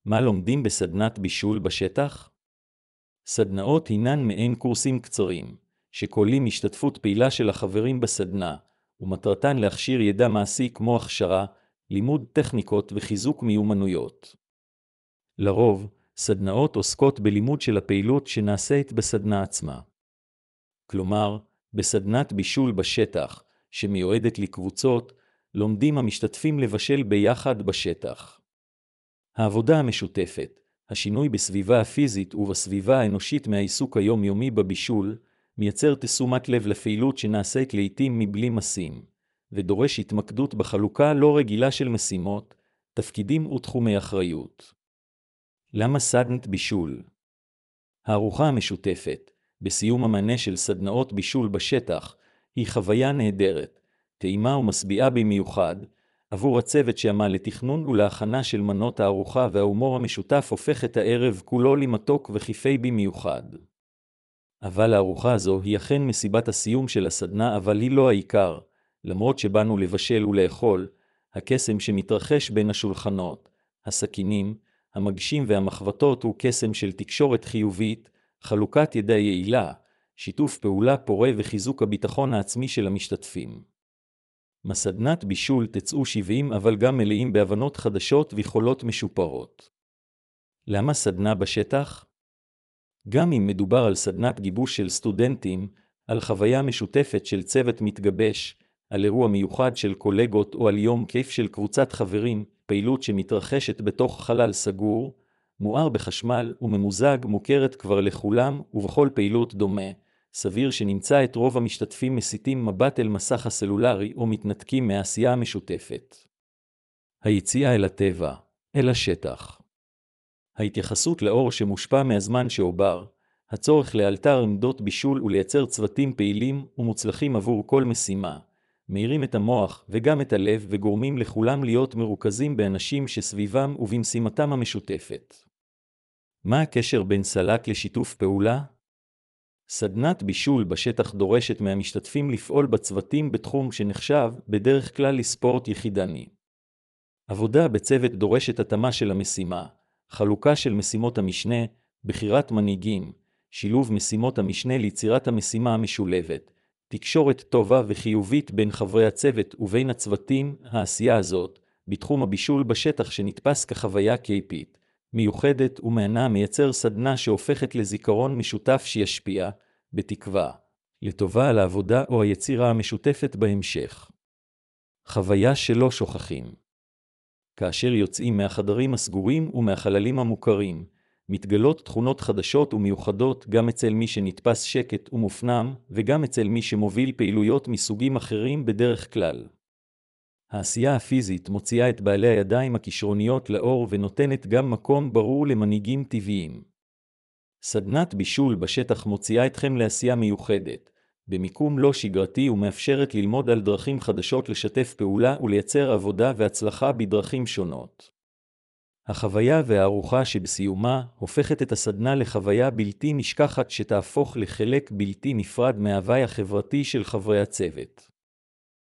מה לומדים בסדנת בישול בשטח? סדנאות הינן מעין קורסים קצרים, שכוללים השתתפות פעילה של החברים בסדנה, ומטרתן להכשיר ידע מעשי כמו הכשרה, לימוד טכניקות וחיזוק מיומנויות. לרוב, סדנאות עוסקות בלימוד של הפעילות שנעשית בסדנה עצמה. כלומר, בסדנת בישול בשטח, שמיועדת לקבוצות, לומדים המשתתפים לבשל ביחד בשטח. העבודה המשותפת, השינוי בסביבה הפיזית ובסביבה האנושית מהעיסוק היומיומי בבישול, מייצר תשומת לב לפעילות שנעשית לעתים מבלי משים, ודורש התמקדות בחלוקה לא רגילה של משימות, תפקידים ותחומי אחריות. למה סדנת בישול? הארוחה המשותפת, בסיום המענה של סדנאות בישול בשטח, היא חוויה נהדרת, טעימה ומשביעה במיוחד, עבור הצוות שעמל לתכנון ולהכנה של מנות הארוחה, וההומור המשותף הופך את הערב כולו למתוק וכיפי במיוחד. אבל הארוחה הזו היא אכן מסיבת הסיום של הסדנה, אבל היא לא העיקר, למרות שבאנו לבשל ולאכול, הקסם שמתרחש בין השולחנות, הסכינים, המגשים והמחבטות הוא קסם של תקשורת חיובית, חלוקת ידע יעילה, שיתוף פעולה פורה וחיזוק הביטחון העצמי של המשתתפים. מסדנת בישול תצאו 70 אבל גם מלאים בהבנות חדשות ויכולות משופרות. למה סדנה בשטח? גם אם מדובר על סדנת גיבוש של סטודנטים, על חוויה משותפת של צוות מתגבש, על אירוע מיוחד של קולגות או על יום כיף של קבוצת חברים, פעילות שמתרחשת בתוך חלל סגור, מואר בחשמל וממוזג מוכרת כבר לכולם, ובכל פעילות דומה, סביר שנמצא את רוב המשתתפים מסיטים מבט אל מסך הסלולרי או מתנתקים מהעשייה המשותפת. היציאה אל הטבע, אל השטח. ההתייחסות לאור שמושפע מהזמן שעובר, הצורך לאלתר עמדות בישול ולייצר צוותים פעילים ומוצלחים עבור כל משימה, מאירים את המוח וגם את הלב וגורמים לכולם להיות מרוכזים באנשים שסביבם ובמשימתם המשותפת. מה הקשר בין סלק לשיתוף פעולה? סדנת בישול בשטח דורשת מהמשתתפים לפעול בצוותים בתחום שנחשב בדרך כלל לספורט יחידני. עבודה בצוות דורשת התאמה של המשימה, חלוקה של משימות המשנה, בחירת מנהיגים, שילוב משימות המשנה ליצירת המשימה המשולבת, תקשורת טובה וחיובית בין חברי הצוות ובין הצוותים. העשייה הזאת, בתחום הבישול בשטח שנתפס כחוויה קייפית, מיוחדת ומענה, מייצר סדנה שהופכת לזיכרון משותף שישפיע, בתקווה, לטובה על העבודה או היצירה המשותפת בהמשך. חוויה שלא שוכחים. כאשר יוצאים מהחדרים הסגורים ומהחללים המוכרים, מתגלות תכונות חדשות ומיוחדות גם אצל מי שנתפס שקט ומופנם, וגם אצל מי שמוביל פעילויות מסוגים אחרים בדרך כלל. העשייה הפיזית מוציאה את בעלי הידיים הכישרוניות לאור ונותנת גם מקום ברור למנהיגים טבעיים. סדנת בישול בשטח מוציאה אתכם לעשייה מיוחדת, במיקום לא שגרתי, ומאפשרת ללמוד על דרכים חדשות לשתף פעולה ולייצר עבודה והצלחה בדרכים שונות. החוויה והארוחה שבסיומה הופכת את הסדנה לחוויה בלתי נשכחת שתהפוך לחלק בלתי נפרד מההווי החברתי של חברי הצוות.